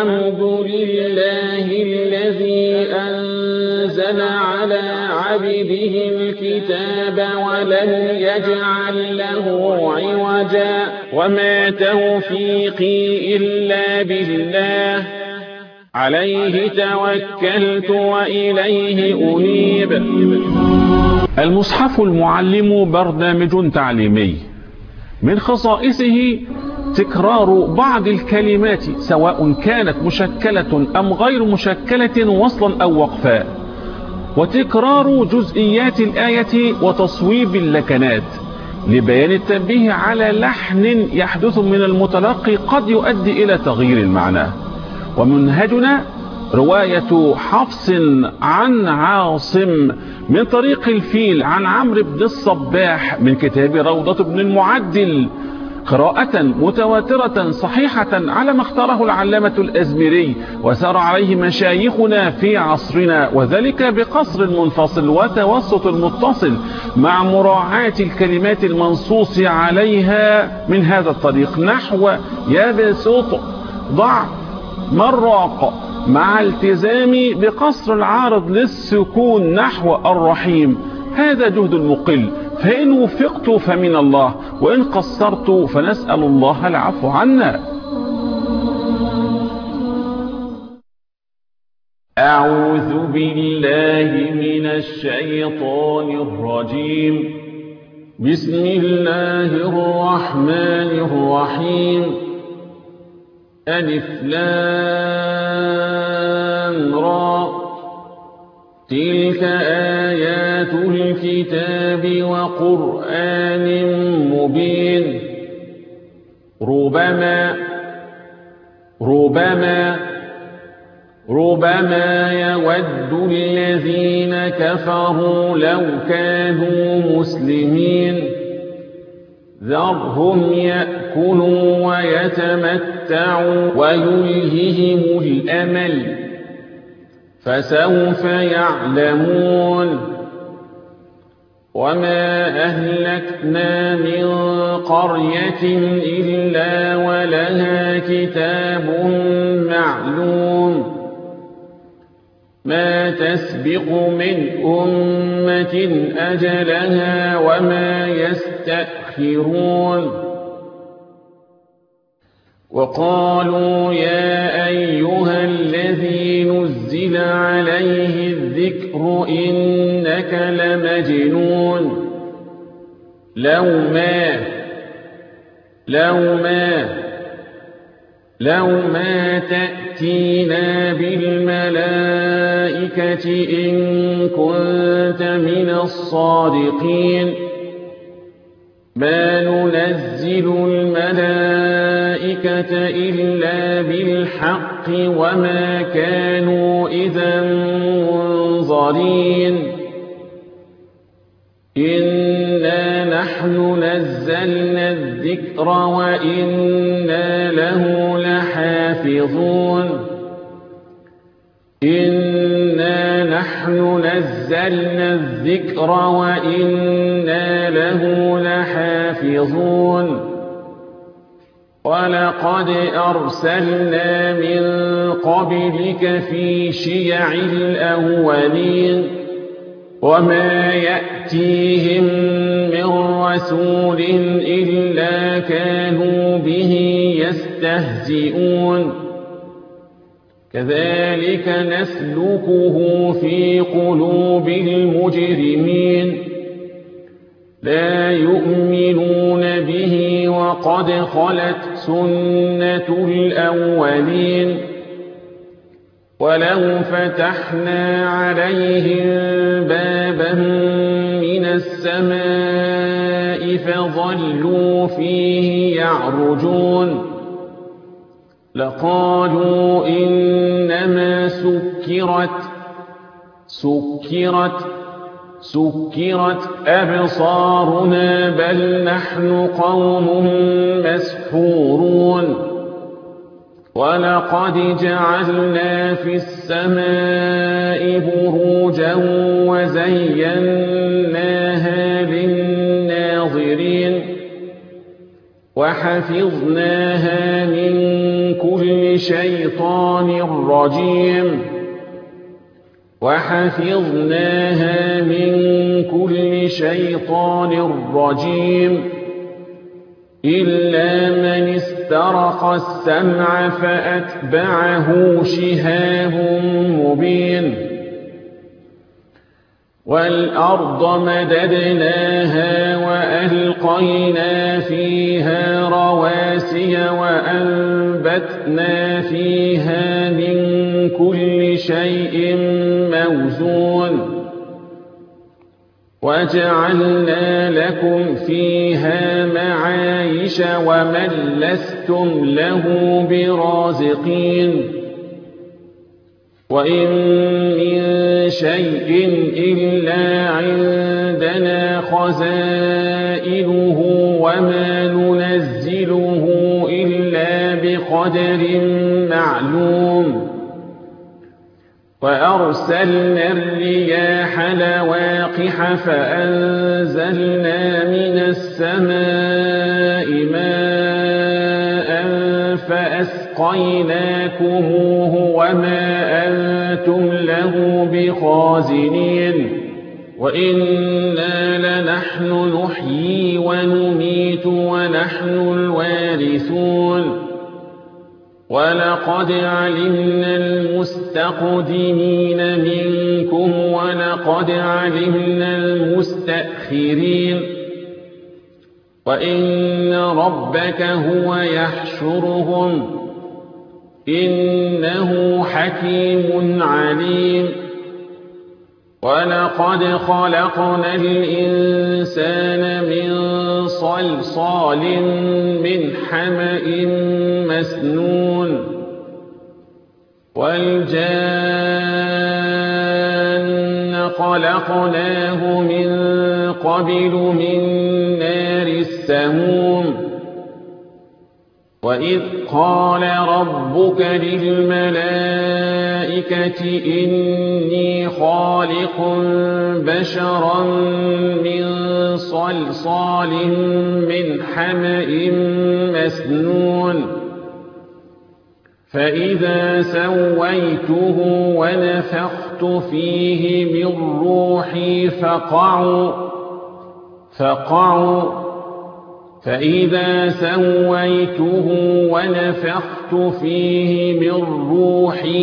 الحمد لله الذي أنزل على عبده الكتاب ولم يجعل له عوجا وما توفيقي إلا بالله عليه توكلت وإليه أنيب. المصحف المعلم برنامج تعليمي من خصائصه تكرار بعض الكلمات سواء كانت مشكلة أم غير مشكلة وصلا أو وقفا، وتكرار جزئيات الآية وتصويب اللكنات لبيان التنبيه على لحن يحدث من المتلقي قد يؤدي إلى تغيير المعنى. ومنهجنا رواية حفص عن عاصم من طريق الفيل عن عمرو بن الصباح من كتاب روضة بن المعدل، قراءة متواترة صحيحة على ما اختاره العلامة الأزمري وسار عليه مشايخنا في عصرنا، وذلك بقصر منفصل وتوسط المتصل مع مراعاة الكلمات المنصوص عليها من هذا الطريق، نحو يبسط ضع مراق، مع التزام بقصر العارض للسكون نحو الرحيم. هذا جهد المقل، فإن وفقت فمن الله وإن قصرت فنسأل الله العفو عنا. أعوذ بالله من الشيطان الرجيم. بسم الله الرحمن الرحيم. ألف لام را تلك آيات الكتاب وقرآن مبين. ربما يود الذين كفروا لو كانوا مسلمين ذرهم يأكلوا ويتمتعوا ويلههم الأمل فسوف يعلمون. وما أهلكنا من قرية إلا ولها كتاب معلوم ما تسبق من أمة أجلها وما يستأخرون. وقالوا يا أيها الذي نزل عليه الذكر إنك لمجنون لو ما تأتينا بالملائكة إن كنت من الصادقين ما ننزل الملائكة إلا بالحق وما كانوا إذا منظرين. إنا نحن نزلنا الذكر وإنا له لحافظون. إنا نحن نزلنا الذكر وإنا له لحافظون. ولقد أرسلنا من قبلك في شيع الأولين وما يأتيهم من رسول إلا كانوا به يستهزئون. كذلك نسلكه في قلوب المجرمين لا يؤمنون به وقد خلت سنة الأولين. ولو فتحنا عليهم بابا من السماء فظلوا فيه يعرجون لقالوا إنما سكرت أبصارنا بل نحن قوم مسحورون. ولقد جعلنا في السماء بروجا وزيناها للناظرين وحفظناها من كل شيطان رجيم وحفظناها من كل شيطان رجيم إلا من استرق السمع فأتبعه شهاب مبين والأرض مددناها وألقينا فيها رواسي وأنبتنا فيها من كل شيء موزون وجعلنا لكم فيها معايش ومن لستم له برازقين وإن من شيء إلا عندنا خزائنه وما ننزله إلا بقدر معلوم وأرسلنا الرياح لواقح فأنزلنا من السماء ماء فأسقيناكموه وما أنتم له بخازنين وإنا لنحن نحيي ونميت ونحن الوارثون ولقد علمنا المستقدمين منكم ولقد علمنا المستأخرين وإن ربك هو يحشرهم إنه حكيم عليم ولقد خلقنا الإنسان من صلصال من حمأ مسنون والجان خلقناه من قبل من نار السموم وإذ قال ربك للملائكة إني خالق بشرا من صلصال من حمأ مسنون فإذا سويته ونفخت فيه من روحي فإذا سويته ونفخت فيه من روحي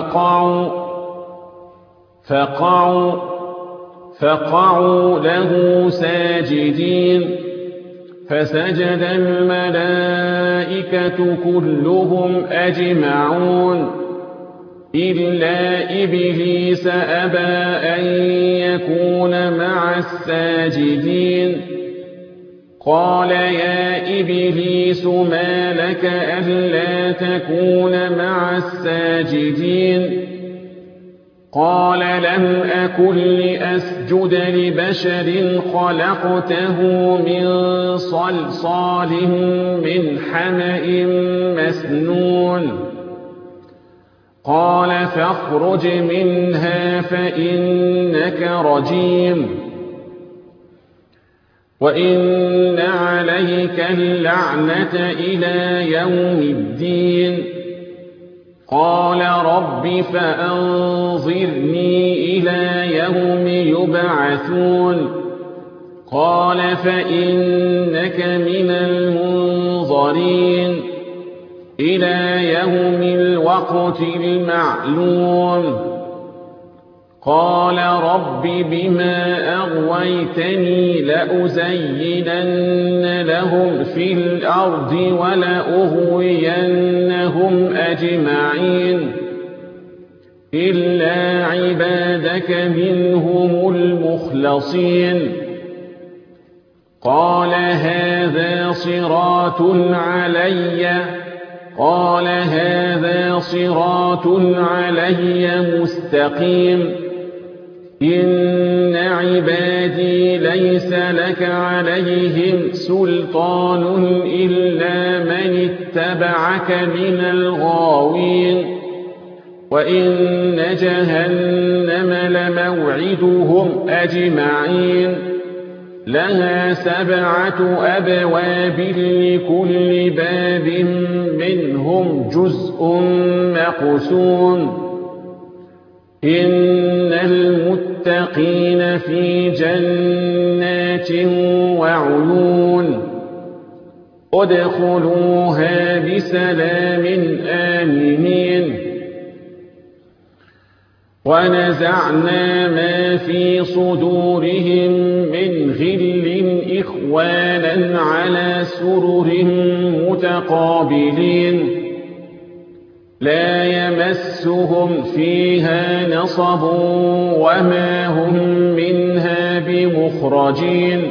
فقعوا له ساجدين فسجد الملائكة كلهم أجمعون إلا إبليس أبى أن يكون مع الساجدين قال يا إبليس ما لك ألا تكون مع الساجدين قال لم أكن لأسجد لبشر خلقته من صلصال من حمأ مسنون قال فاخرج منها فإنك رجيم وإن عليك اللعنة إلى يوم الدين قال رب فأنظرني إلى يوم يبعثون قال فإنك من المنظرين إلى يوم الوقت المعلوم قال رب بما أغويتني لأزينن لهم في الأرض ولأغوينهم أجمعين إلا عبادك منهم المخلصين قال هذا صراط علي مستقيم إن عبادي ليس لك عليهم سلطان إلا من اتبعك من الغاوين وإن جهنم لموعدهم أجمعين لها 7 أبواب لكل باب منهم جزء مقسوم إن المتقين في جنات وعيون ادخلوها بسلام آمنين ونزعنا ما في صدورهم من غل إخوانا على سرر متقابلين لا يمسهم فيها نصب وما هم منها بمخرجين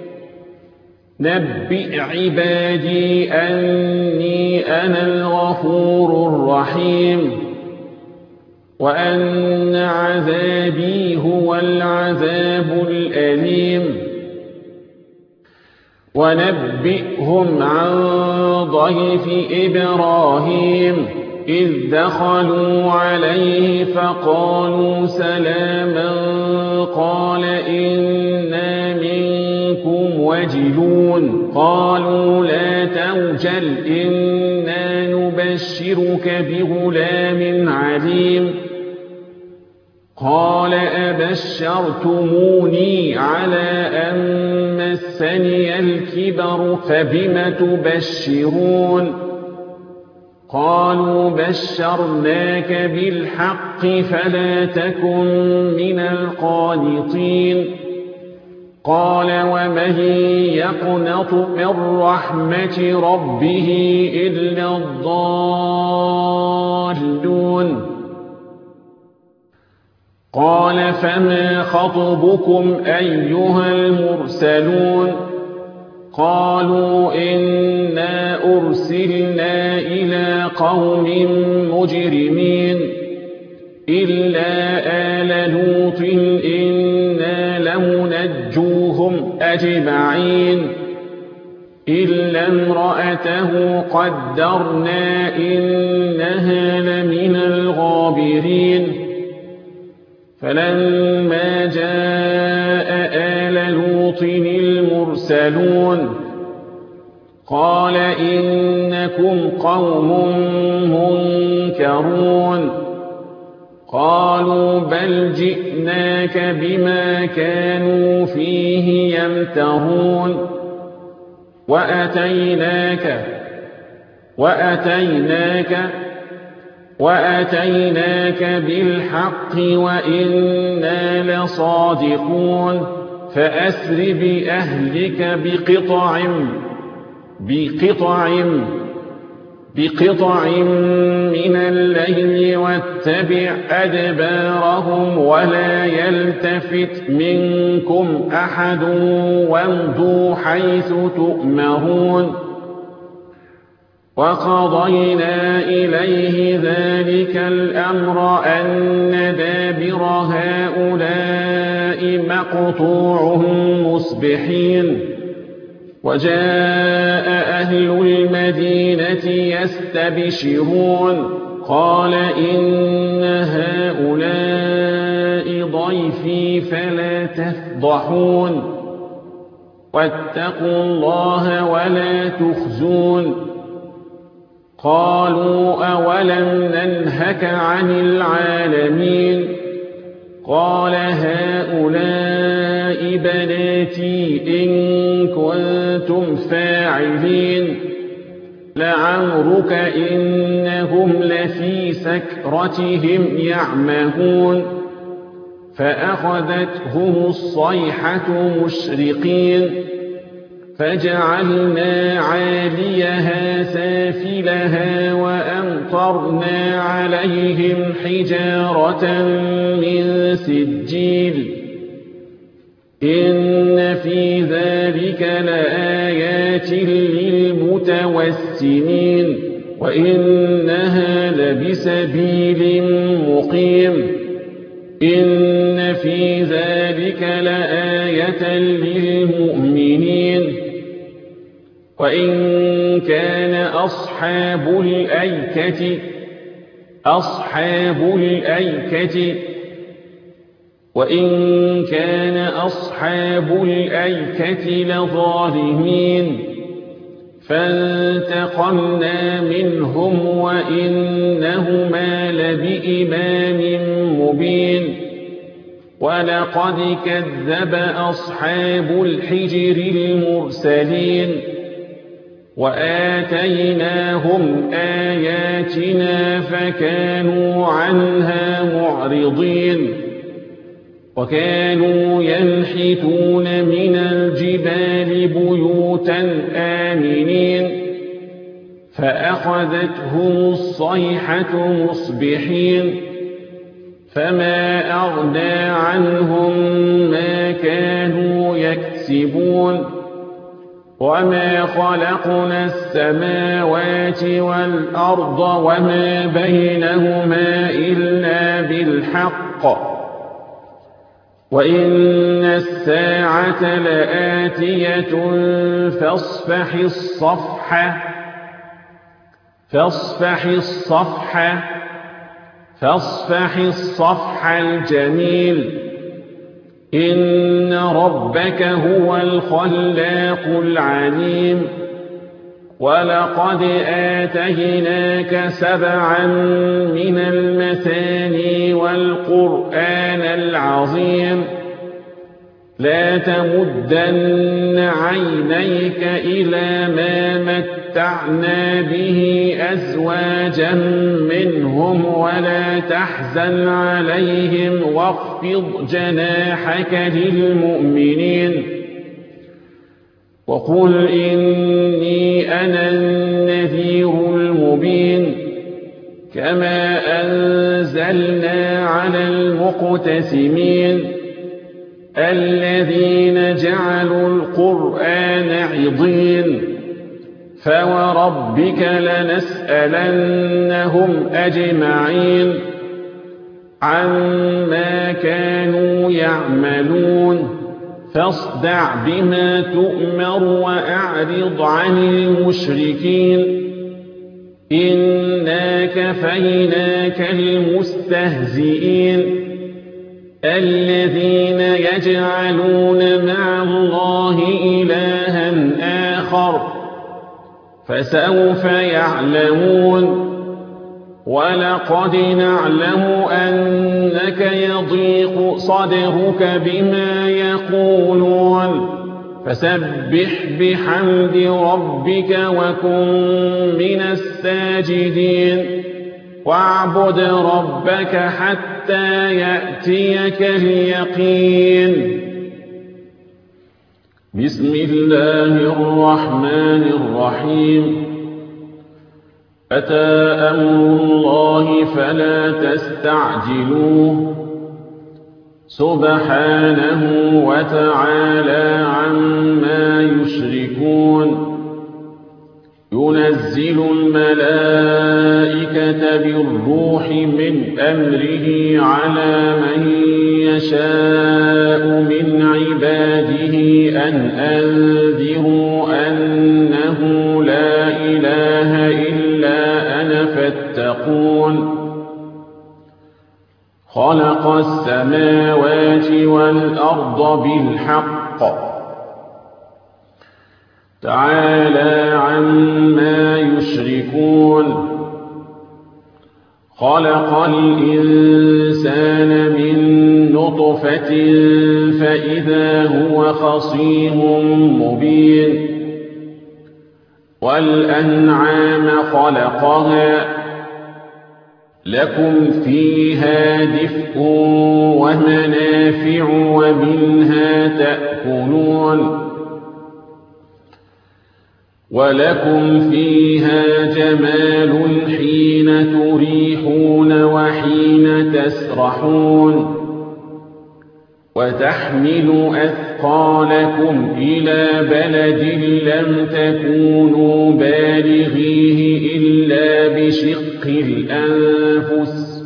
نبئ عبادي أني أنا الغفور الرحيم وأن عذابي هو العذاب الأليم ونبئهم عن ضيف إبراهيم إذ دخلوا عليه فقالوا سلاما قال إنا منكم وجلون قالوا لا توجل إنا نبشرك بغلام عليم قال أبشرتموني على أن مسني الكبر فبم تبشرون قالوا بشرناك بالحق فلا تكن من القانطين قال ومن يقنط من رحمة ربه إلا الضالون قال فما خطبكم أيها المرسلون قالوا إنا أرسلنا إلى قوم مجرمين إلا آل لوط إنا لمنجوهم أجمعين إلا امرأته قدرنا إنها لمن الغابرين فلما جاء آل لوط المرسلون قال إنكم قوم منكرون قالوا بل جئناك بما كانوا فيه يمترون وأتيناك بالحق وإنا لصادقون فأسر بأهلك بقطع من الليل واتبع أدبارهم ولا يلتفت منكم أحد وامضوا حيث تؤمرون وقضينا إليه ذلك الأمر أن دابر هؤلاء مقطوع مصبحين وجاء أهل المدينة يستبشرون قال إن هؤلاء ضيفي فلا تفضحون واتقوا الله ولا تخزون قالوا أولم ننهك عن العالمين قال هؤلاء بناتي إن كنتم فاعلين لعمرك إنهم لفي سكرتهم يعمهون فأخذتهم الصيحة مشرقين فجعلنا عاليها سافلها وأمطرنا عليهم حجارة من سجيل إن في ذلك لآيات للمتوسمين وإنها لبسبيل مقيم إن في ذلك لآية للمؤمنين وإن كان أصحاب الأيكة وإن كان أصحاب الأيكة لظالمين فانتقمنا منهم وإنهما لبإمام مبين ولقد كذب أصحاب الحجر المرسلين وآتيناهم آياتنا فكانوا عنها معرضين وكانوا ينحتون من الجبال بيوتا آمنين فأخذتهم الصيحة مصبحين فما أغنى عنهم ما كانوا يكسبون وما خلقنا السماوات والأرض وما بينهما إلا بالحق وإن الساعة لآتية فاصفح الصفح الجميل إن ربك هو الخلاق العليم ولقد آتيناك 7 من المثاني والقرآن العظيم لا تمدن عينيك إلى ما متعنا به أزواجا منهم ولا تحزن عليهم واخفض جناحك للمؤمنين وقل إني أنا النذير المبين كما أنزلنا على المقتسمين الذين جعلوا القرآن عضين فوربك لنسألنهم أجمعين عما كانوا يعملون فاصدع بما تؤمر وأعرض عن المشركين إنا كفيناك المستهزئين الذين يجعلون مع الله إلها آخر فسوف يعلمون ولقد نعلم أنك يضيق صدرك بما يقولون فسبح بحمد ربك وكن من الساجدين واعبد ربك حتى يأتيك اليقين بسم الله الرحمن الرحيم أتى أمر الله فلا تستعجلوه سبحانه وتعالى عما يشركون ينزل الملائكة بالروح من أمره على من يشاء من عباده أن أنذروا أنه لا إله إلا أنا فاتقون خلق السماوات والأرض بالحق تعالى عما يشركون خلق الإنسان من نطفة فإذا هو خصيم مبين والأنعام خلقها لكم فيها دفء ومنافع ومنها تأكلون ولكم فيها جمال حين تريحون وحين تسرحون وتحمل أثقالكم إلى بلد لم تكونوا بالغيه إلا بشق الأنفس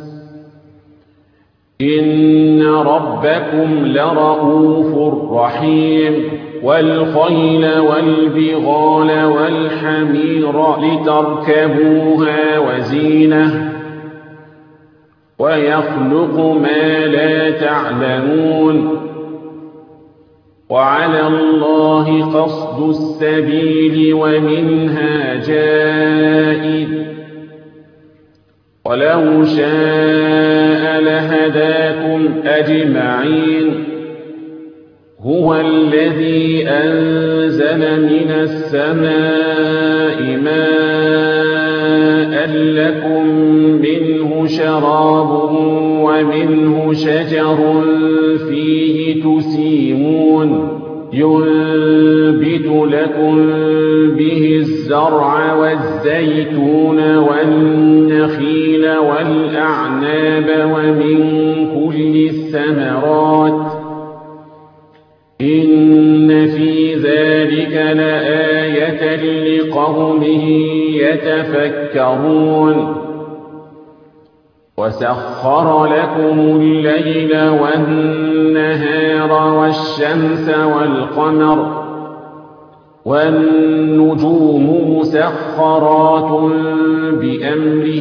إن ربكم لرؤوف رحيم والخيل والبغال والحمير لتركبوها وزينة ويخلق ما لا تعلمون وعلى الله قصد السبيل ومنها جائر ولو شاء لهداكم أجمعين هو الذي أنزل من السماء ماء لكم منه شراب ومنه شجر فيه تسيمون ينبت لكم به الزرع والزيتون والنخيل والأعناب ومن كل الثمرات إن في ذلك لآية لقوم يتفكرون وسخر لكم الليل والنهار والشمس والقمر والنجوم مسخرات بأمره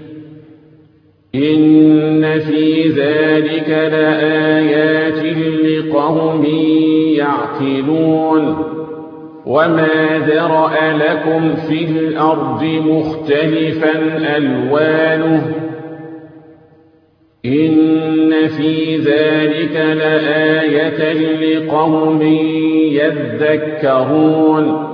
إن في ذلك لآيات لقوم يعقلون وما ذرأ لكم في الأرض مختلفا ألوانه إن في ذلك لآية لقوم يذكرون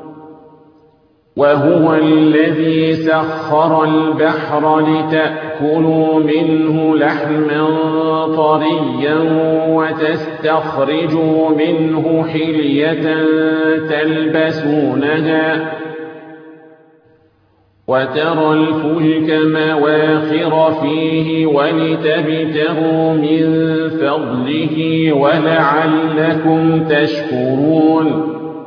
وهو الذي سخر البحر لتأكلوا منه لحما طريا وتستخرجوا منه حلية تلبسونها وترى الفلك مواخر فيه ولتبتغوا من فضله ولعلكم تشكرون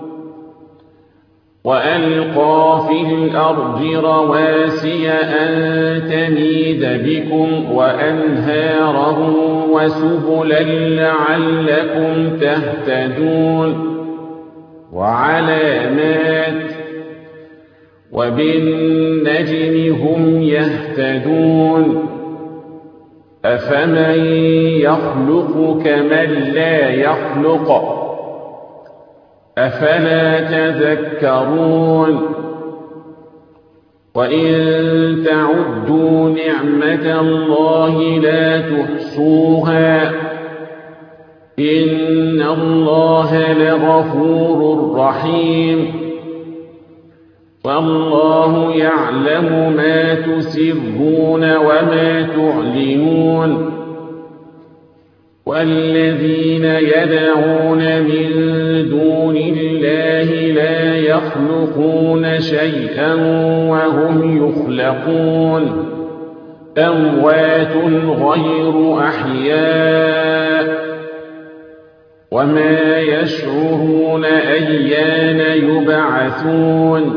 وألقى في الأرض رواسي أن تميد بكم وأنهارا وسبلا لعلكم تهتدون وعلامات وبالنجم هم يهتدون أفمن يخلق كمن لا يخلق أفلا تذكرون وإن تعدوا نعمة الله لا تحصوها إن الله لغفور رحيم والله يعلم ما تسرون وما تعلنون والذين يدعون من دون الله لا يخلقون شيئا وهم يخلقون أموات غير أحياء وما يشعرون أيان يبعثون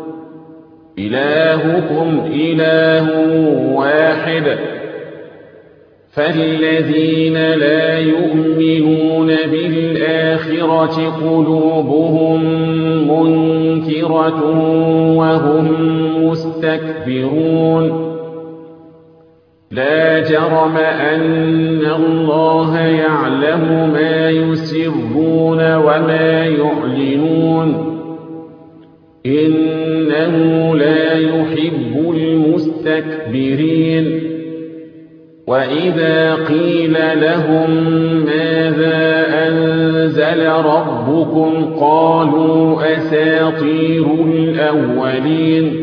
إلهكم إله واحد فالذين لا يؤمنون بالآخرة قلوبهم منكرة وهم مستكبرون لا جرم أن الله يعلم ما يسرون وما يعلنون إنه لا يحب المستكبرين وإذا قيل لهم ماذا أنزل ربكم قالوا أساطير الأولين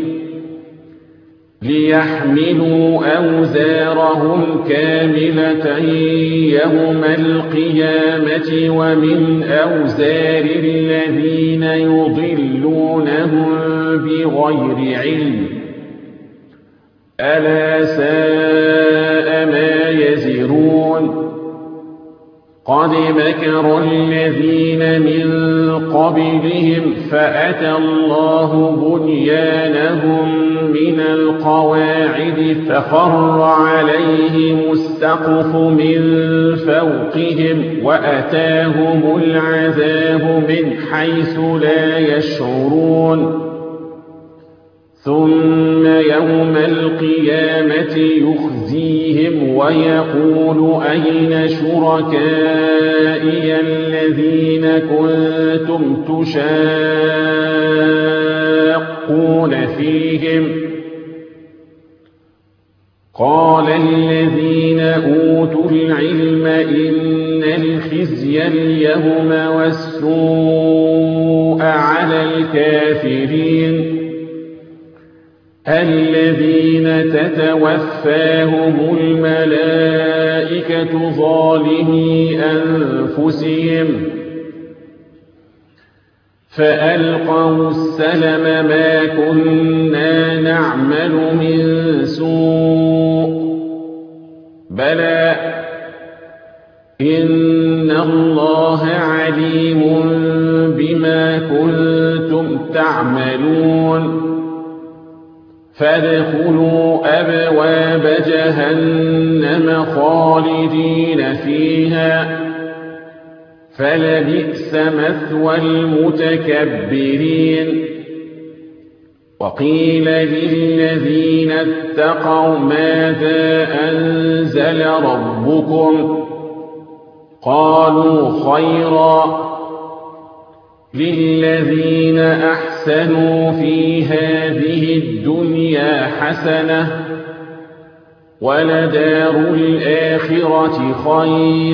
ليحملوا أوزارهم كاملة يوم القيامة ومن أوزار الذين يضلونهم بغير علم ألا ساء ما يزرون قد مكر الذين من قبلهم فأتى الله بنيانهم من القواعد فخر عليهم السقف من فوقهم وأتاهم العذاب من حيث لا يشعرون ثم يوم القيامة يخزيهم ويقول أين شركائي الذين كنتم تشاقون فيهم قال الذين أوتوا العلم إن الخزي اليوم والسوء على الكافرين الذين تتوفاهم الملائكة ظالمي أنفسهم فألقوا السلم ما كنا نعمل من سوء بلى إن الله عليم بما كنتم تعملون فادخلوا أبواب جهنم خالدين فيها فلبئس مثوى المتكبرين وقيل للذين اتقوا ماذا أنزل ربكم قالوا خيرا للذين أحسنوا في هذه الدنيا حسنة ولدار الآخرة خير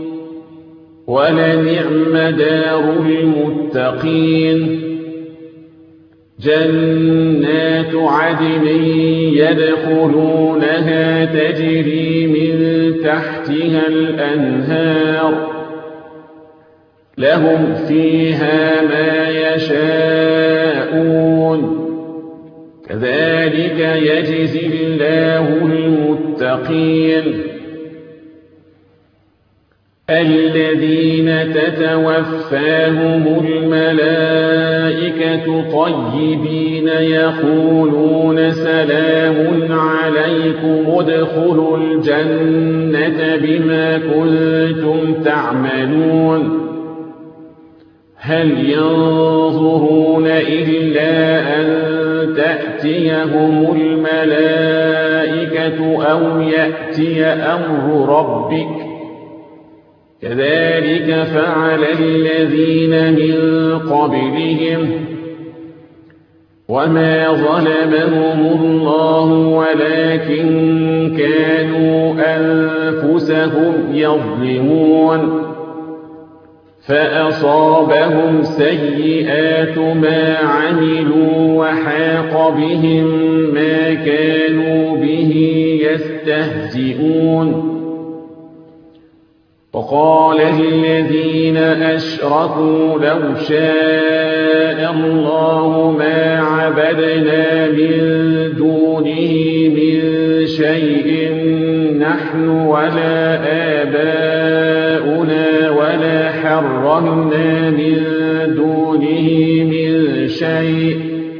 ولنعم دار المتقين جنات عدن يدخلونها تجري من تحتها الأنهار لهم فيها ما يشاءون كذلك يجزي الله المتقين الذين تتوفاهم الملائكة طيبين يقولون سلام عليكم ادخلوا الجنة بما كنتم تعملون هل ينظرون إلا أن تأتيهم الملائكة أو يأتي أمر ربك كذلك فعل الذين من قبلهم وما ظلمهم الله ولكن كانوا أنفسهم يظلمون فأصابهم سيئات ما عملوا وحاق بهم ما كانوا به يستهزئون وقال الذين أشركوا لو شاء الله ما عبدنا من دونه من شيء نحن ولا آباؤنا ولا حرمنا من دونه من شيء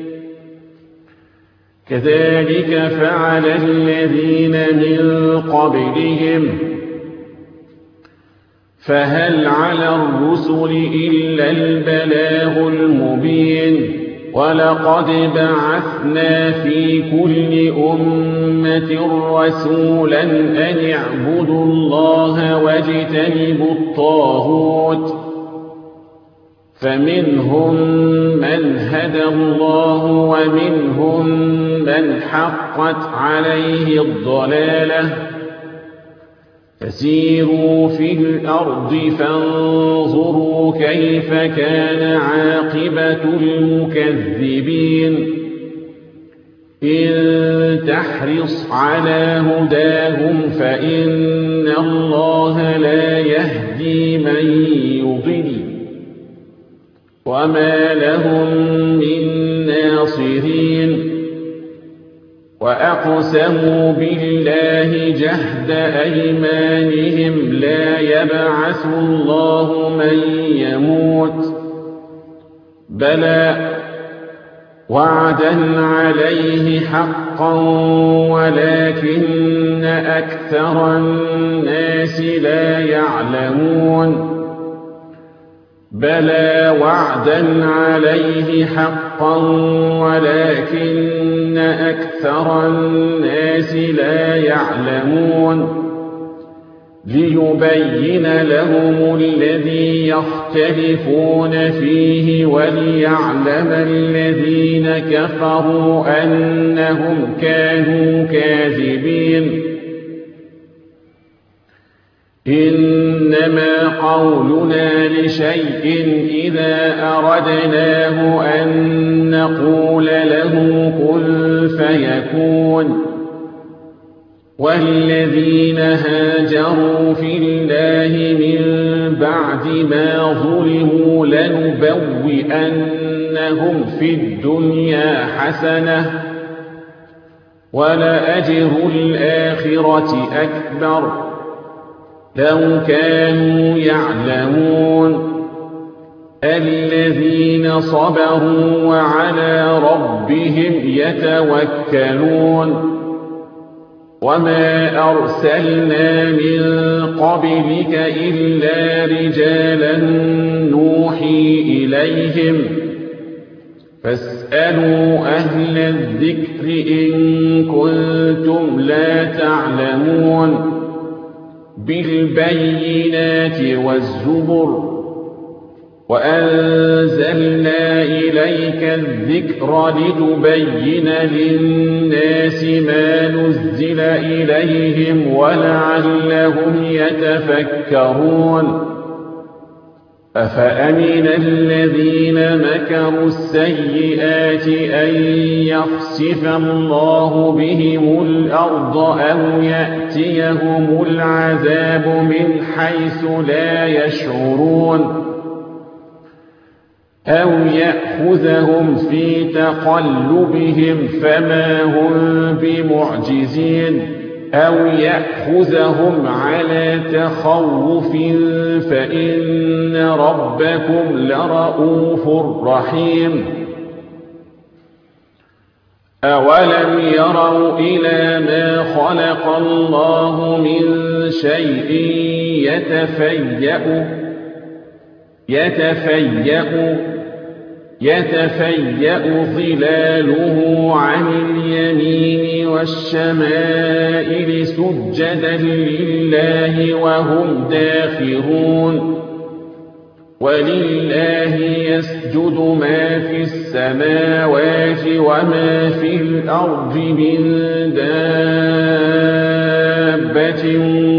كذلك فعل الذين من قبلهم فهل على الرسل إلا البلاغ المبين ولقد بعثنا في كل أمة رسولا أن اعبدوا الله واجتنبوا الطاغوت فمنهم من هدى الله ومنهم من حقت عليه الضلالة فسيروا في الأرض فانظروا كيف كان عاقبة المكذبين إن تحرص على هداهم فإن الله لا يهدي من يضل وما لهم من ناصرين وأقسموا بالله جهد أيمانهم لا يبعث الله من يموت بلى وعدا عليه حقا ولكن أكثر الناس لا يعلمون بلى وعدا عليه حقا حقا ولكن أكثر الناس لا يعلمون ليبين لهم الذي يختلفون فيه وليعلم الذين كفروا أنهم كانوا كاذبين إنما قولنا لشيء إذا أردناه أن نقول له كن فيكون والذين هاجروا في الله من بعد ما ظلموا لنبوئنهم في الدنيا حسنة ولأجر الآخرة أكبر لو كانوا يعلمون الذين صبروا وعلى ربهم يتوكلون وما أرسلنا من قبلك إلا رجالا نوحي إليهم فاسألوا أهل الذكر إن كنتم لا تعلمون بالبينات والزبر وأنزلنا إليك الذكر لتبين للناس ما نزل إليهم ولعلهم يتفكرون أفأمن الذين مكروا السيئات أن يخسف الله بهم الأرض أو يأتيهم العذاب من حيث لا يشعرون أو يأخذهم في تقلبهم فما هم بمعجزين أو يأخذهم على تخوف فإن ربكم لرؤوف رحيم أولم يروا إلى ما خلق الله من شيء يتفيأ ظلاله عن اليمين والشمائل سجدا لله وهم داخرون ولله يسجد ما في السماوات وما في الأرض من دابة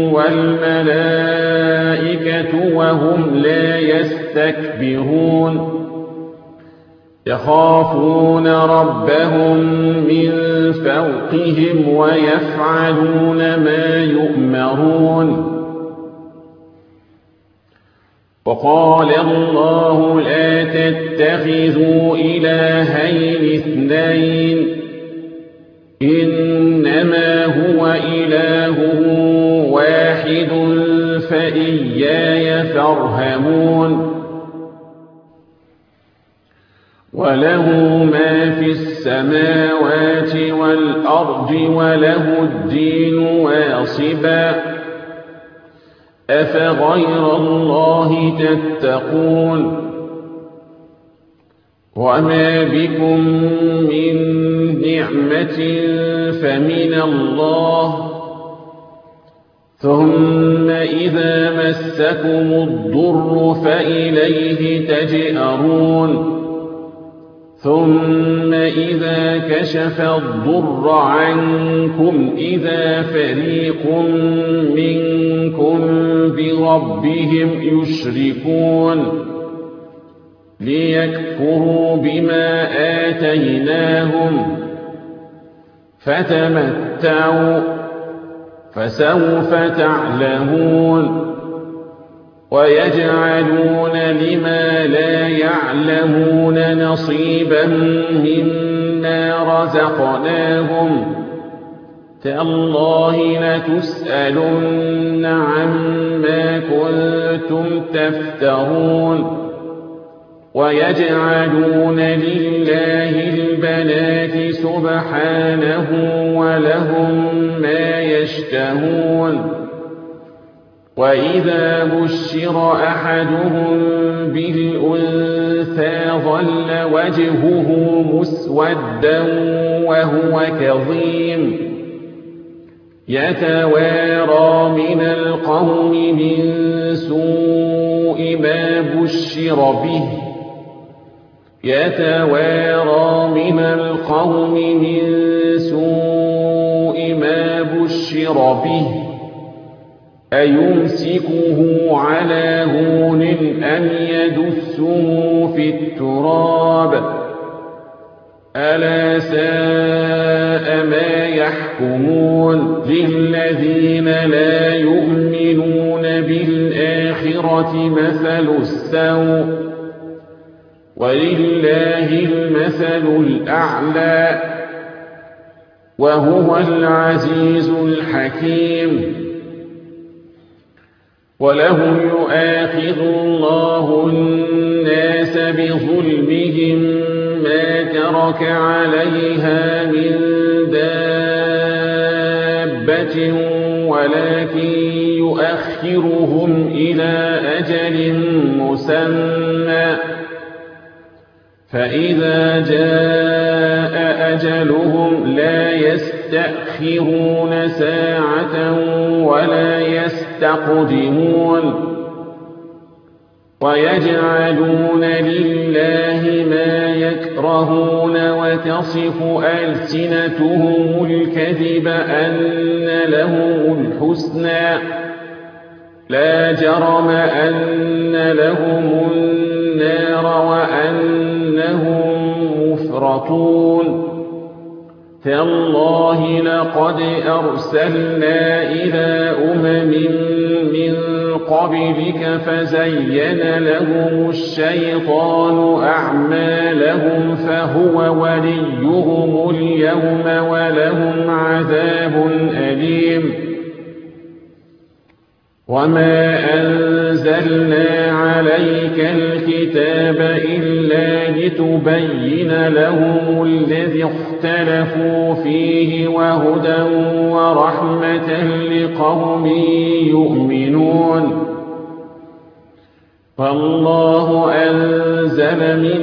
والملائكة وهم لا يستكبرون يخافون ربهم من فوقهم ويفعلون ما يؤمرون وقال الله لا تتخذوا إلهين اثنين إنما هو إله واحد فإياي فارهبون وله ما في السماوات والأرض وله الدين واصبا أفغير الله تتقون وما بكم من نعمة فمن الله ثم إذا مسكم الضر فإليه تجأرون ثم إذا كشف الضر عنكم إذا فريق منكم بربهم يشركون ليكفروا بما آتيناهم فتمتعوا فسوف تعلمون ويجعلون لما لا يعلمون نصيبا مما رزقناهم تالله لتسألن عما كنتم تفترون ويجعلون لله البنات سبحانه ولهم ما يشتهون وإذا بشر أحدهم بالأنثى ظل وجهه مسودا وهو كظيم يتوارى من القوم من سوء ما بشر به يتوارى من القوم من سوء ما بشر به أيمسكه على هون أم يدسه في التراب ألا ساء ما يحكمون للذين لا يؤمنون بالآخرة مثل السوء ولله المثل الأعلى وهو العزيز الحكيم ولو يؤاخذ الله الناس بظلمهم ما ترك عليها من دابة ولكن يؤخرهم إلى أجل مسمى فإذا جاء أجلهم لا يستأخرون ساعة ولا يستقدمون ويجعلون لله ما يكرهون وتصف ألسنتهم الكذب أن لهم الحسنى لا جرم أن لهم النار وأنهم مفرطون تالله لقد أرسلنا إلى من قبلك فزين لهم الشيطان أعمالهم فهو وليهم اليوم ولهم عذاب أليم وما أنزلنا عليك الكتاب إلا لتبين لهم الذي اختلفوا فيه وهدى ورحمة لقوم يؤمنون فالله أنزل من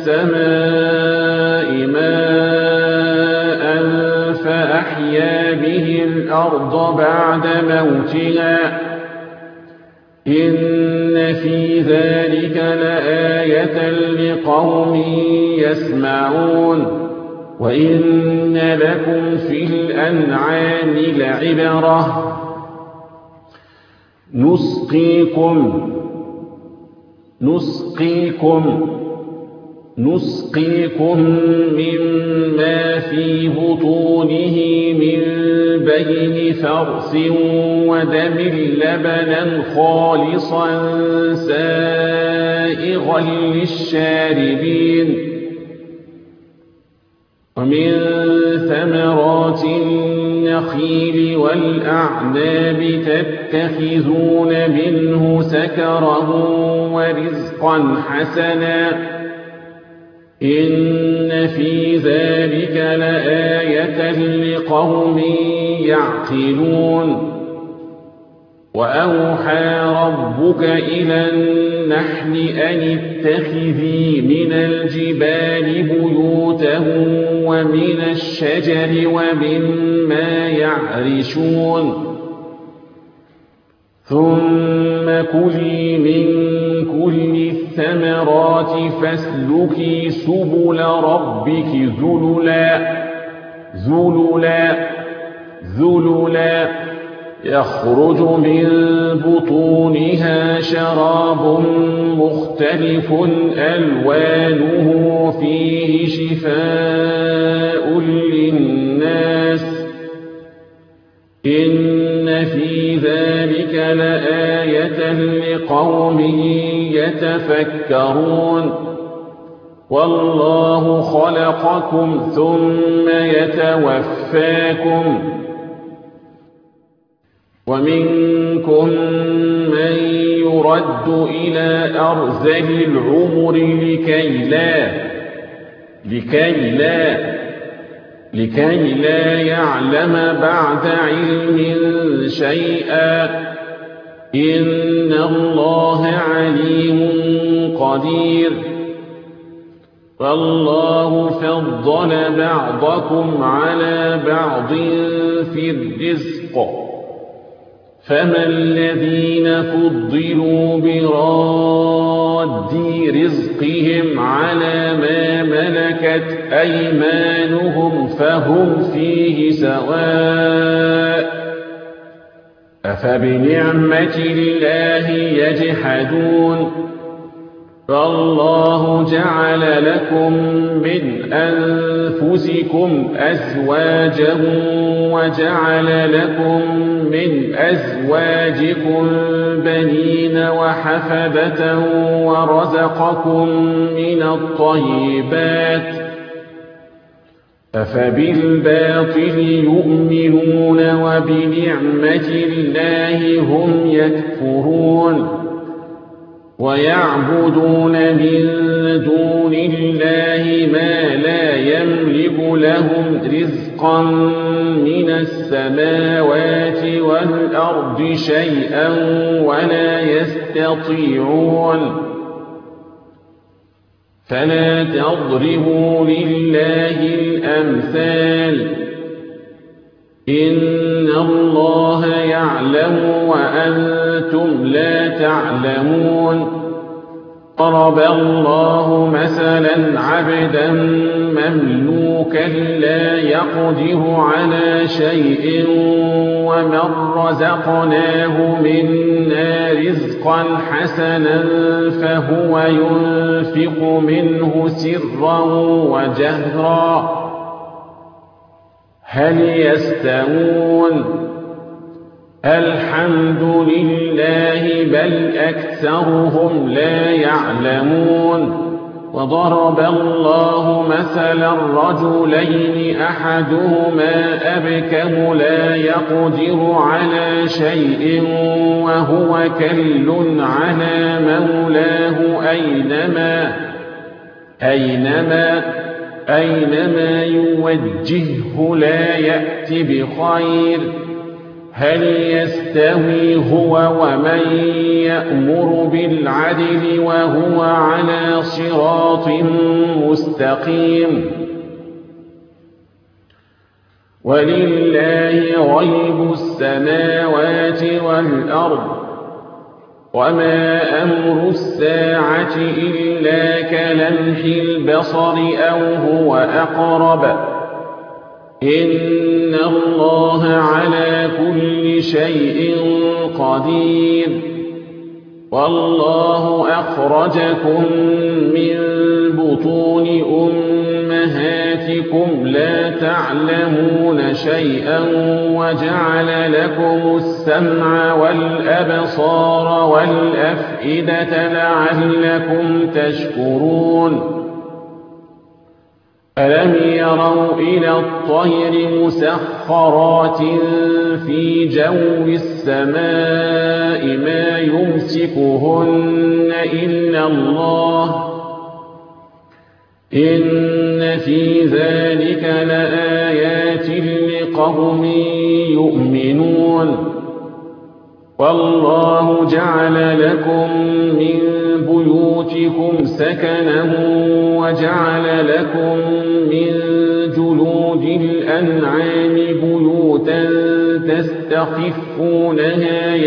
السماء ماء فأحيا به الأرض بعد موتها إن في ذلك لآية لقوم يسمعون وإن لكم في الأنعام لعبرة نسقيكم مما في بطونه من بين فرث ودم لبنا خالصا سائغا للشاربين ومن ثمرات النخيل والأعناب تتخذون منه سكرا ورزقا حسنا إن في ذلك لآية لقوم يعقلون وأوحى ربك إلى النحل أن اتخذي من الجبال بيوتا ومن الشجر ومما يعرشون ثم كلي من كل الثمرات فاسلكي سبل ربك ذللا يخرج من بطونها شراب مختلف ألوانه فيه شفاء للناس إن في ذلك لآية لقوم يتفكرون والله خلقكم ثم يتوفاكم ومنكم من يرد إلى أرذل العمر لكي لا يعلم بعد علم شيئا إن الله عليم قدير فالله فضل بعضكم على بعض في الرزق فما الذين فضلوا براد رزقهم على ما ملكت أيمانهم فهم فيه سواء أفبنعمة الله يجحدون فالله جعل لكم من أنفسكم أزواجا وجعل لكم من أزواجكم بنين وحفدة ورزقكم من الطيبات أفبالباطل يؤمنون وبنعمة الله هم يكفرون ويعبدون من دون الله ما لا يملك لهم رزقا من السماوات والأرض شيئا ولا يستطيعون فلا تضربوا لله الأمثال إن الله يعلم وأنتم لا تعلمون ضرب الله مثلا عبدا مملوكا لا يقدر على شيء ومن رزقناه منا رزقا حسنا فهو ينفق منه سرا وجهرا هل يستوون الحمد لله بل أكثرهم لا يعلمون وضرب الله مثلا رجلين أحدهما أبكم لا يقدر على شيء وهو كل على مولاه أينما يوجهه لا يأتي بخير هل يستوي هو ومن يأمر بالعدل وهو على صراط مستقيم ولله غيب السماوات والأرض وما أمر الساعة إلا كلمح البصر أو هو أقرب إن الله على كل شيء قدير والله أخرجكم من بطون أمهاتكم لا تعلمون شيئا وجعل لكم السمع والأبصار والأفئدة لعلكم تشكرون ألم يروا إلى الطير مسخرات في جو السماء ما يمسكهن إلا الله إن في ذلك لآيات لقوم يؤمنون والله جعل لكم من بيوتكم سكنا وجعل لكم من جلود الأنعام بيوتا تستخفونها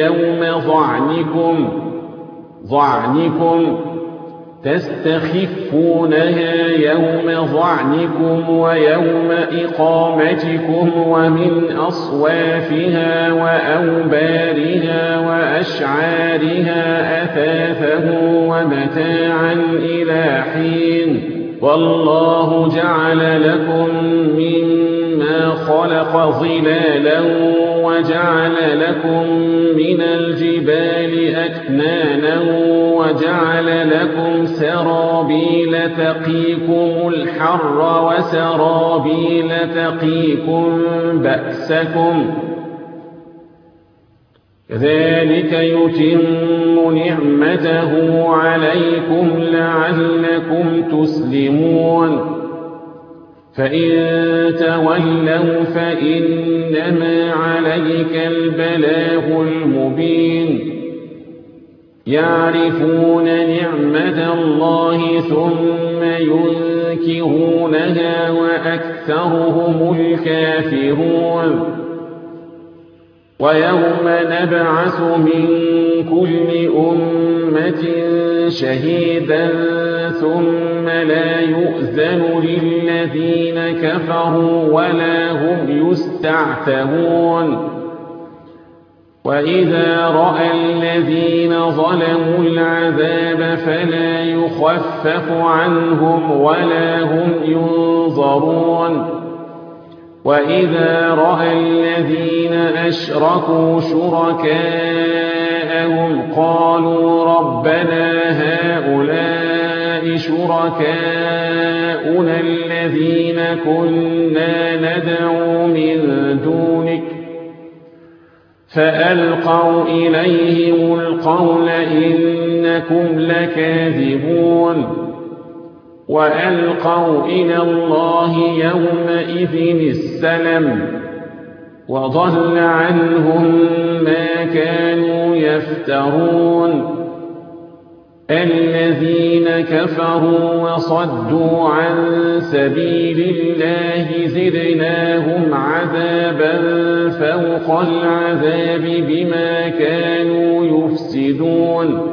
يوم ظعنكم ويوم إقامتكم ومن أصوافها وأوبارها وأشعارها أثاثا ومتاعا إلى حين والله جعل لكم مما خلق ظلالا وجعل لكم من الجبال أكنانا وجعل لكم سرابيل تقيكم الحر وسرابيل تقيكم بأسكم كذلك يتم نعمته عليكم لعلكم تسلمون فإن تولوا فإنما عليك البلاغ المبين يعرفون نعمة الله ثم ينكرونها وأكثرهم الكافرون ويوم نبعث من كل أمة شهيدا ثم لا يؤذن للذين كفروا ولا هم يستعتبون وإذا رأى الذين ظلموا العذاب فلا يخفف عنهم ولا هم ينظرون وإذا رأى الذين أشركوا شركاءهم قالوا ربنا هؤلاء شركاؤنا الذين كنا ندعو من دونك فألقوا إليهم القول إنكم لكاذبون وألقوا إلى الله يومئذ السلم وضل عنهم ما كانوا يفترون الذين كفروا وصدوا عن سبيل الله زدناهم عذابا فوق العذاب بما كانوا يفسدون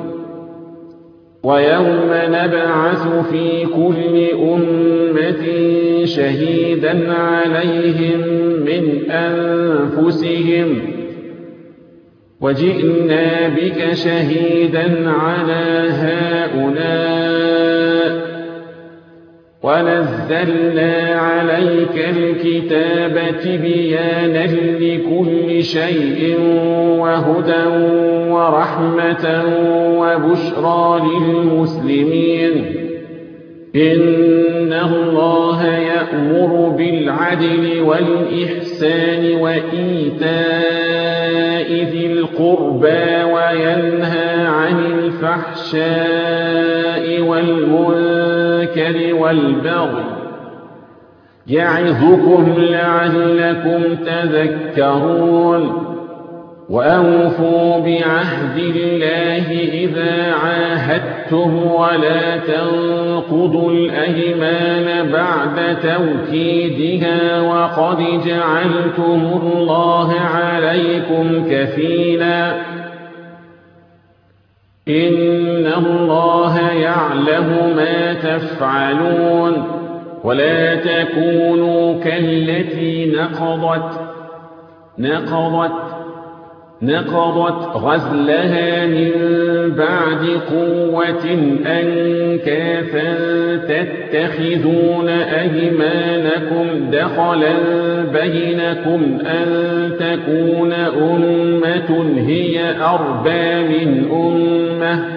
ويوم نبعث في كل أمة شهيدا عليهم من أنفسهم وجئنا بك شهيدا على هؤلاء ونزلنا عليك الكتاب تبيانا لكل شيء وهدى ورحمة وبشرى للمسلمين إن الله يأمر بالعدل والإحسان وإيتاء ذي القربى وينهى عن الفحشاء والمنكر والبغي يعظكم لعلكم تذكرون وأوفوا بعهد الله إذا عاهدتم ولا تنقضوا الأيمان بعد توكيدها وقد جعلتم الله عليكم كفيلا إن الله يعلم ما تفعلون ولا تكونوا كالتي نقضت غزلها من بعد قوة أنكاثا تتخذون أيمانكم دخلا بينكم أن تكون أمة هي أربى من أمة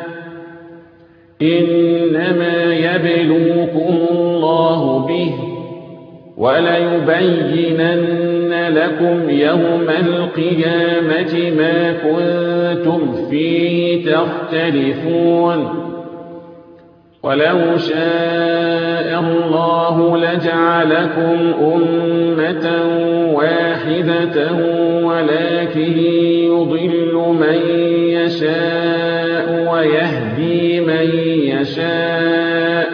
إنما يبلوكم الله به وليبينن لكم يوم القيامة ما كنتم فيه تختلفون ولو شاء الله لجعلكم أمة واحدة ولكن يضل من يشاء ويهدي من يشاء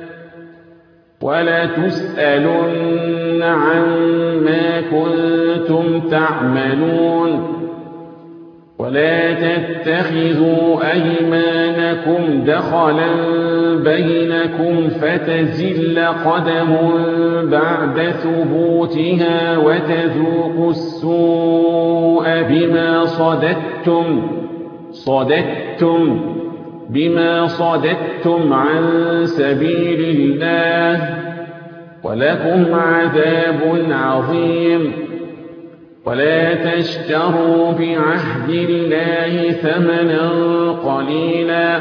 ولا تسألن عما كنتم تعملون ولا تتخذوا أيمانكم دخلا بينكم فتزل قدم بعد ثبوتها وتذوقوا السوء بما صددتم عن سبيل الله ولكم عذاب عظيم ولا تشتروا بعهد الله ثمنا قليلا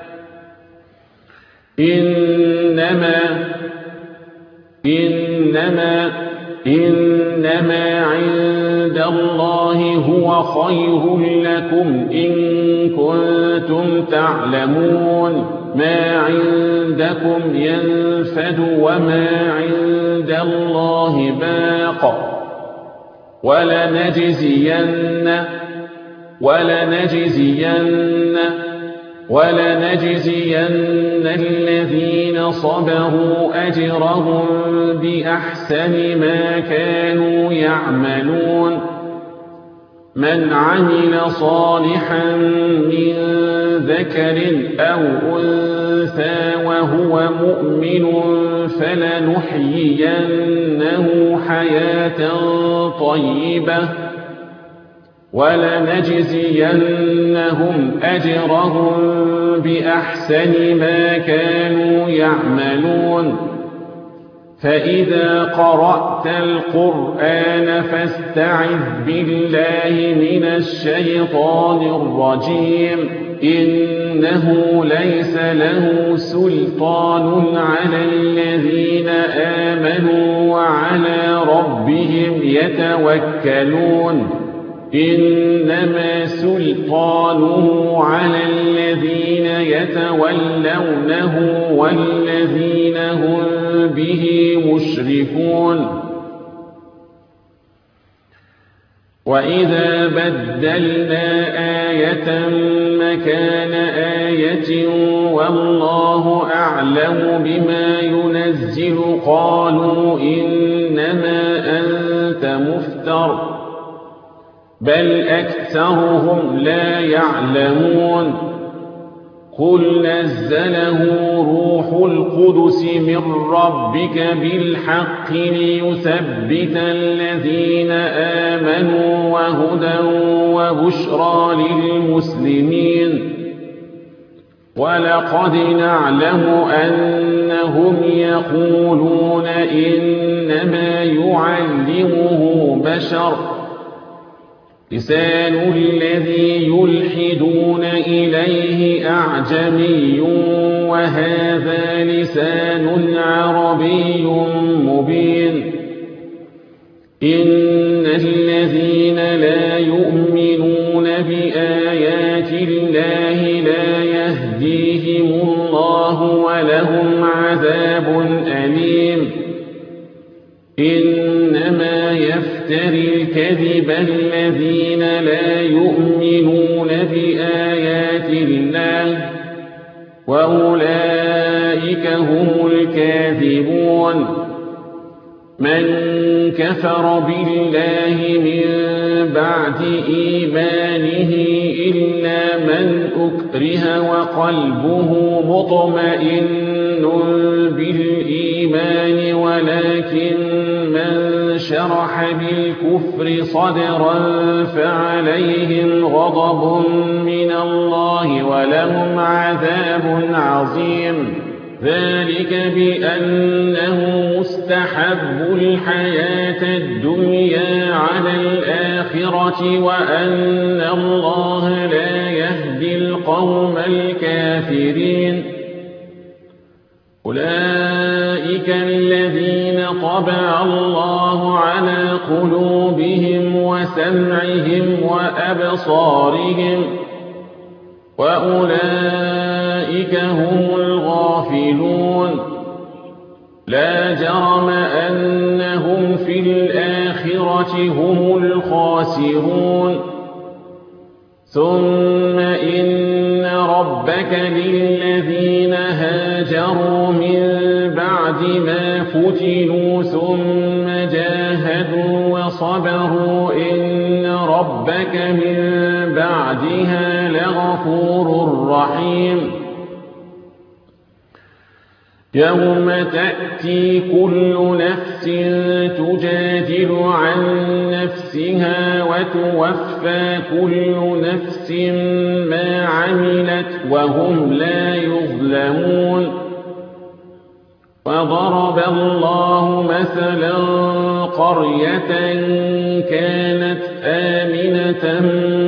إنما عند الله هو خير لكم إن كنتم تعلمون ما عندكم ينفد وما عند الله باق ولنجزين الذين صبروا أجرهم بأحسن ما كانوا يعملون من عمل صالحا من ذكر أو أنثى وهو مؤمن فلنحيينه حياة طيبة ولنجزينهم أجرهم بأحسن ما كانوا يعملون فإذا قرأت القرآن فاستعذ بالله من الشيطان الرجيم إنه ليس له سلطان على الذين آمنوا وعلى ربهم يتوكلون إنما سلطانه على الذين يتولونه والذين هم به مشركون وإذا بدلنا آية مكان آية والله أعلم بما ينزل قالوا إنما أنت مفتر بل أكثرهم لا يعلمون قل نزله روح القدس من ربك بالحق ليثبت الذين آمنوا وهدى وبشرى للمسلمين ولقد نعلم أنهم يقولون إنما يعلمه بشر لسان الذي يلحدون إليه أعجمي وهذا لسان عربي مبين إن الذين لا يؤمنون بآيات الله لا يهديهم الله ولهم عذاب أليم إنما يفتري الكذب الذين لا يؤمنون بآيات الله وأولئك هم الكاذبون من كفر بالله من بعد إيمانه إلا من أكره وقلبه مطمئن بالإيمان ولكن من شرح بالكفر صدرا فعليهم غضب من الله ولهم عذاب عظيم ذلك بأنه مستحب الحياة الدنيا على الآخرة وأن الله لا يهدي القوم الكافرين أولئك الذين طبع الله على قلوبهم وسمعهم وأبصارهم وأولئك هم الغافلون لا جرم أنهم في الآخرة هم الخاسرون ثم إن ربك للذين هاجروا من بعد ما فتنوا ثم جاهدوا وصبروا إن ربك من بعدها لغفور رحيم يوم تأتي كل نفس تجادل عن نفسها وتوفى كل نفس ما عملت وهم لا يظلمون وضرب الله مثلا قرية كانت آمنة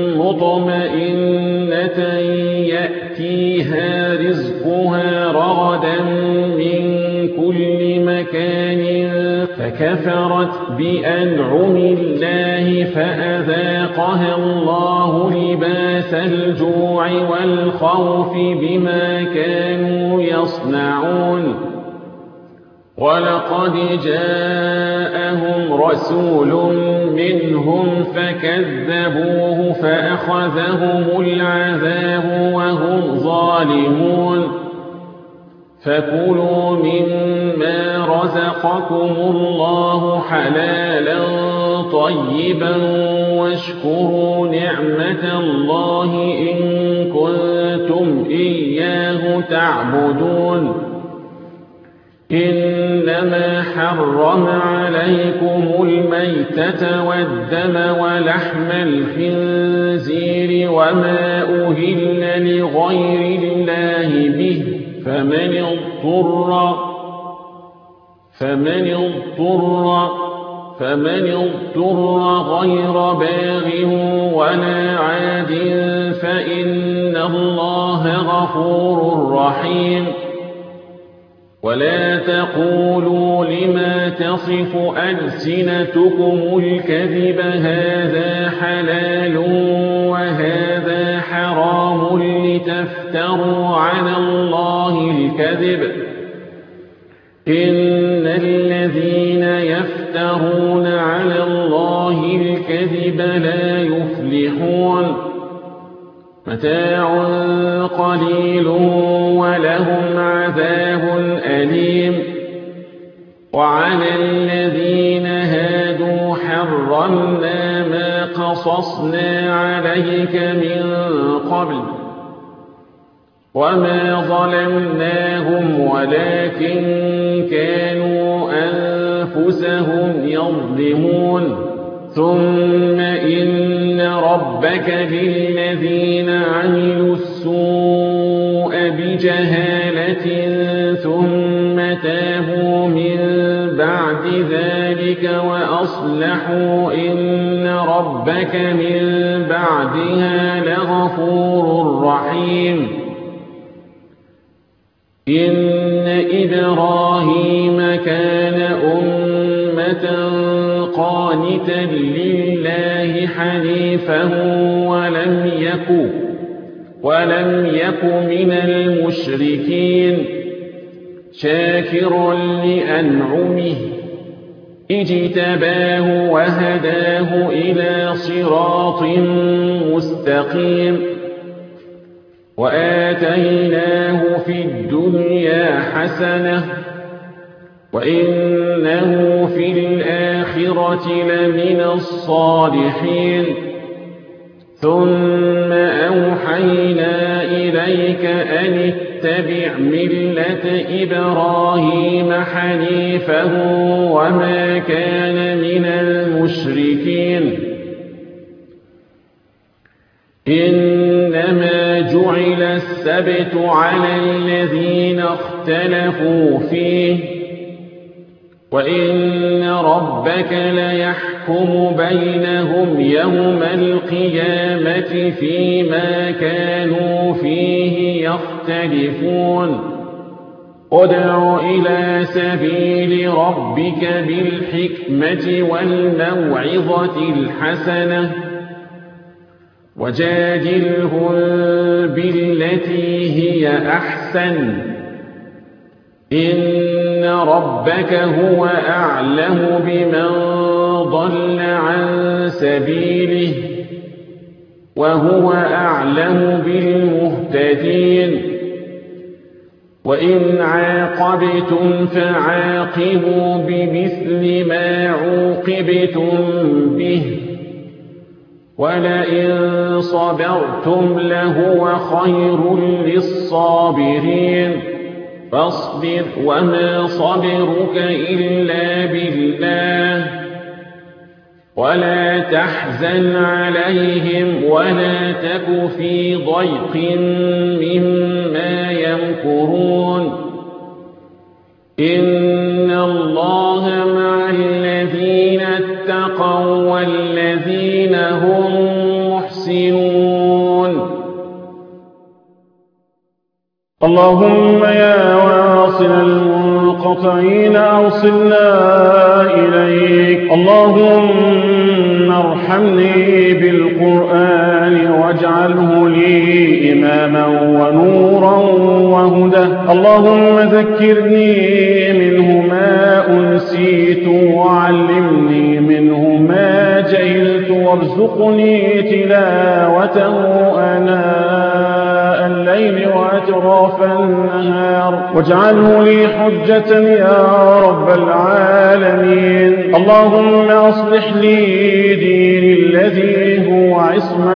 مطمئنة يأتيها رزقها رغدا من كل مكان فكفرت بأنعم الله فأذاقها الله لباس الجوع والخوف بما كانوا يصنعون ولقد جاءهم رسول منهم فكذبوه فأخذهم العذاب وهم ظالمون فكلوا مما رزقكم الله حلالا طيبا واشكروا نعمة الله إن كنتم إياه تعبدون إنما حرم عليكم الميتة والدم ولحم الخنزير وما أهل لغير الله به فمن اضطر غير باغ ولا عاد فإن الله غفور رحيم ولا تقولوا لما تصف ألسنتكم الكذب هذا حلال وهذا حرام لتفتروا على الله الكذب إن الذين يفترون على الله الكذب لا يفلحون متاع قليل ولهم عذاب أليم وعلى الذين هادوا حرمنا ما قصصنا عليك من قبل وما ظلمناهم ولكن كانوا أنفسهم يظلمون ثم إن ربك للذين عملوا السوء بجهالة ثم تابوا من بعد ذلك وأصلحوا إن ربك من بعدها لغفور رحيم إن إبراهيم كان أمة قانتا لله حنيفا ولم يك من المشركين شاكرا لأنعمه اجتباه وهداه إلى صراط مستقيم وآتيناه في الدنيا حسنة وإنه في الآخرة لمن الصالحين ثم أوحينا إليك أن اتبع ملة إبراهيم حنيفا وما كان من المشركين إنما جعل السبت على الذين اختلفوا فيه وإن ربك ليحكم بينهم يوم القيامة فيما كانوا فيه يختلفون ادع إلى سبيل ربك بالحكمة والموعظة الحسنة وجادلهم بالتي هي أحسن إن ربك هو أعلم بمن ضل عن سبيله وهو أعلم بالمهتدين وإن عاقبتم فعاقبوا بمثل ما عوقبتم به ولئن صبرتم لهو خير للصابرين فاصبر وما صبرك إلا بالله ولا تحزن عليهم ولا تك في ضيق مما يمكرون إن الله مع الذين اتقوا والذين هم محسنون اللهم يا واصل المنقطعين أوصلنا إليك اللهم ارحمني بالقرآن واجعله لي إماما ونورا وهدى اللهم ذكرني منه ما أنسيت وعلمني منه ما جهلت وارزقني تلاوته آناء الليل وأطراف النهار واجعله لي حجة يا رب العالمين. اللهم أصلح لي ديني الذي هو عصمة